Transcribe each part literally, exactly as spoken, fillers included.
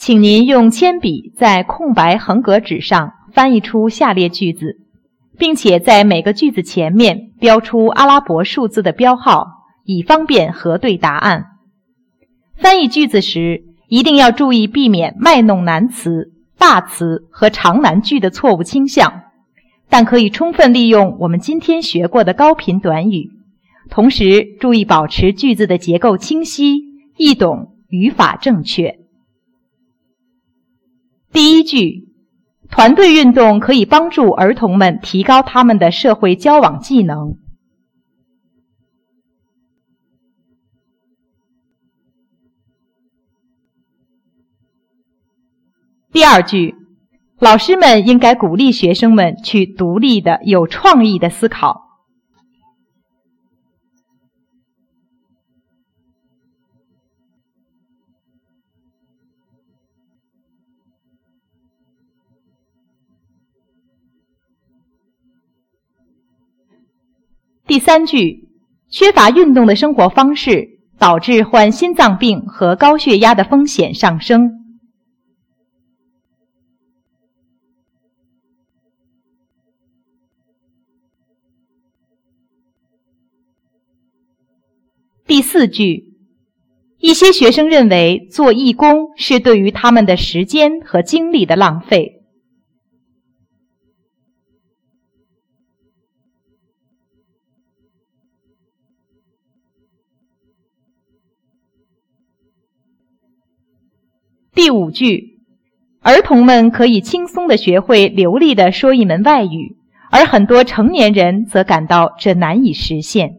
请您用铅笔在空白横格纸上翻译出下列句子，并且在每个句子前面标出阿拉伯数字的标号，以方便核对答案。翻译句子时，一定要注意避免卖弄难词、大词和长难句的错误倾向，但可以充分利用我们今天学过的高频短语，同时注意保持句子的结构清晰、易懂、语法正确。第一句，团队运动可以帮助儿童们提高他们的社会交往技能。第二句，老师们应该鼓励学生们去独立的、有创意的思考。第三句，缺乏运动的生活方式导致患心脏病和高血压的风险上升。第四句，一些学生认为做义工是对于他们的时间和精力的浪费。第五句，儿童们可以轻松地学会流利地说一门外语，而很多成年人则感到这难以实现。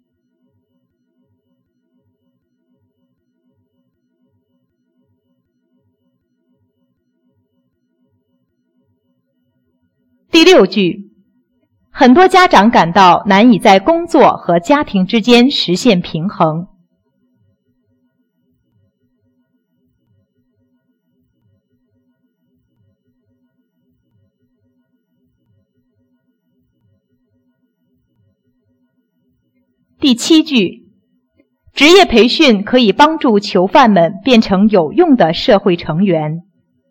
第六句，很多家长感到难以在工作和家庭之间实现平衡。第七句，职业培训可以帮助囚犯们变成有用的社会成员。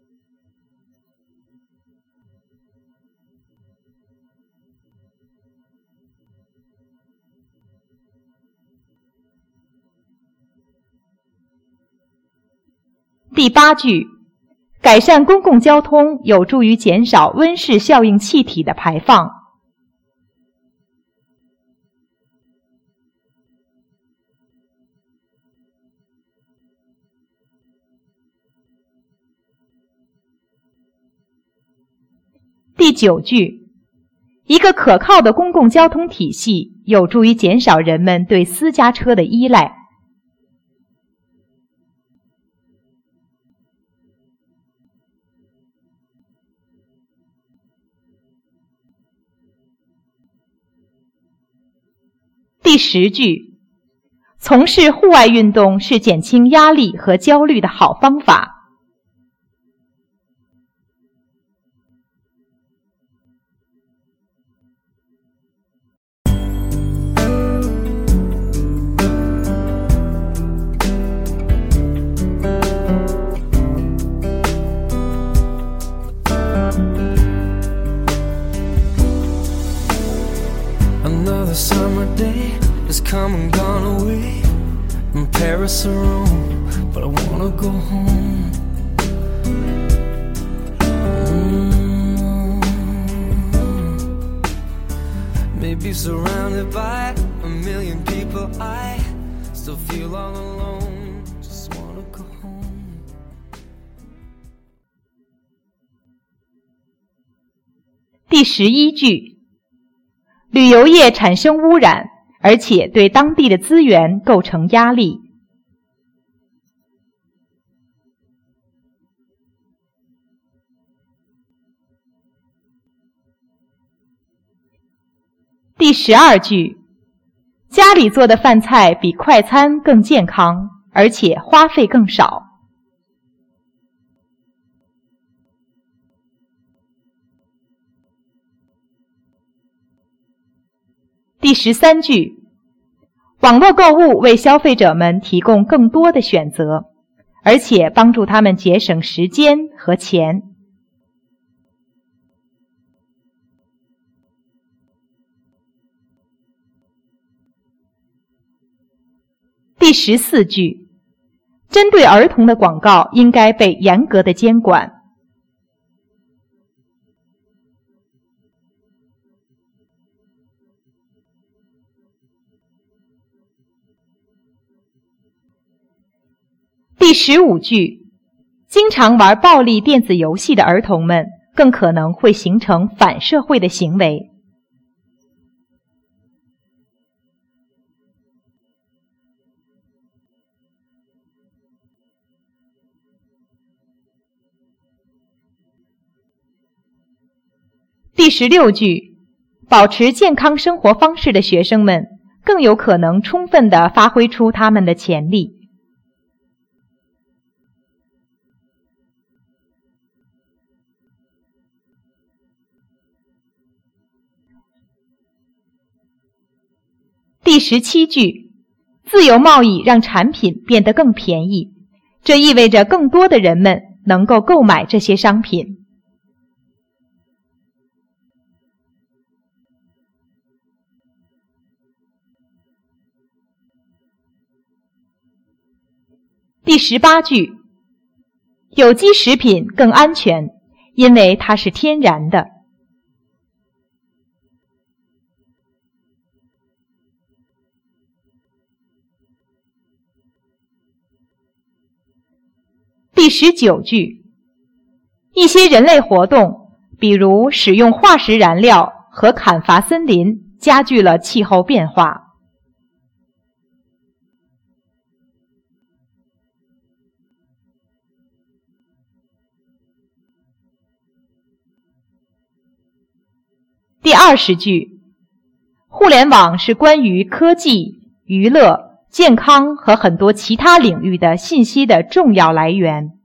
第八句，改善公共交通有助于减少温室效应气体的排放。第九句，一个可靠的公共交通体系有助于减少人们对私家车的依赖。第十句，从事户外运动是减轻压力和焦虑的好方法。 Another summer day has come and gone away from Paris or Rome, but I wanna go home. Mm-hmm. Maybe surrounded by a million people, I still feel all alone. Just wanna go home. 第十一句，旅游业产生污染，而且对当地的资源构成压力。第十二句，家里做的饭菜比快餐更健康，而且花费更少。第十三句，网络购物为消费者们提供更多的选择， 而且帮助他们节省时间和钱。第十四句，针对儿童的广告应该被严格的监管。第十五句，经常玩暴力电子游戏的儿童们更可能会形成反社会的行为。第十六句，保持健康生活方式的学生们更有可能充分地发挥出他们的潜力。第十七句，自由贸易让产品变得更便宜，这意味着更多的人们能够购买这些商品。第十八句，有机食品更安全，因为它是天然的。第十九句，一些人类活动，比如使用化石燃料和砍伐森林，加剧了气候变化。第二十句，互联网是关于科技、娱乐、健康和很多其他领域的信息的重要来源。